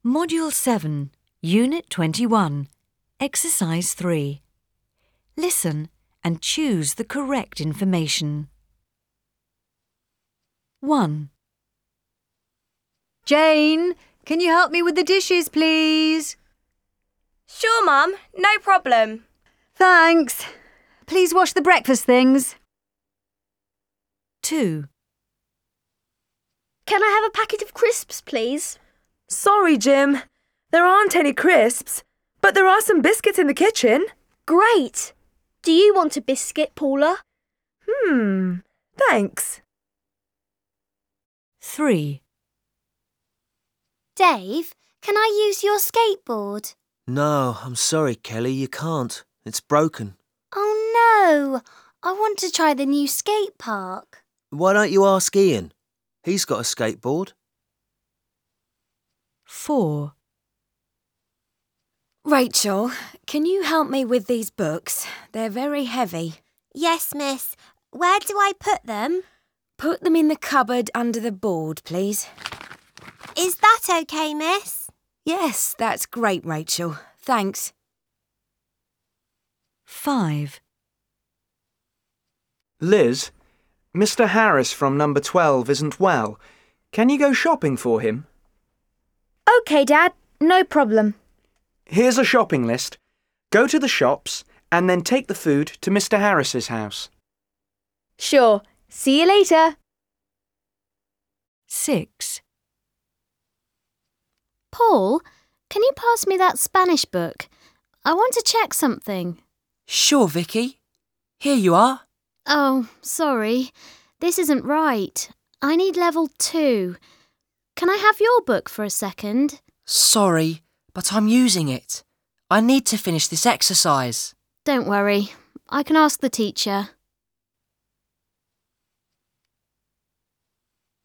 Module 7, Unit 21, Exercise 3. Listen and choose the correct information. 1. Jane, can you help me with the dishes, please? Sure, Mum, no problem. Thanks. Please wash the breakfast things. 2. Can I have a packet of crisps, please? Sorry, Jim. There aren't any crisps, but there are some biscuits in the kitchen. Great! Do you want a biscuit, Paula? Thanks. 3. Dave, can I use your skateboard? No, I'm sorry, Kelly, you can't. It's broken. Oh no! I want to try the new skate park. Why don't you ask Ian? He's got a skateboard. 4. Rachel, can you help me with these books? They're very heavy. Yes, miss. Where do I put them? Put them in the cupboard under the board, please. Is that okay, miss? Yes, that's great, Rachel. Thanks. 5. Liz, Mr. Harris from number 12 isn't well. Can you go shopping for him? OK, Dad, no problem. Here's a shopping list. Go to the shops and then take the food to Mr. Harris's house. Sure. See you later. 6. Paul, can you pass me that Spanish book? I want to check something. Sure, Vicky. Here you are. Oh, sorry. This isn't right. I need level 2. Can I have your book for a second? Sorry, but I'm using it. I need to finish this exercise. Don't worry. I can ask the teacher.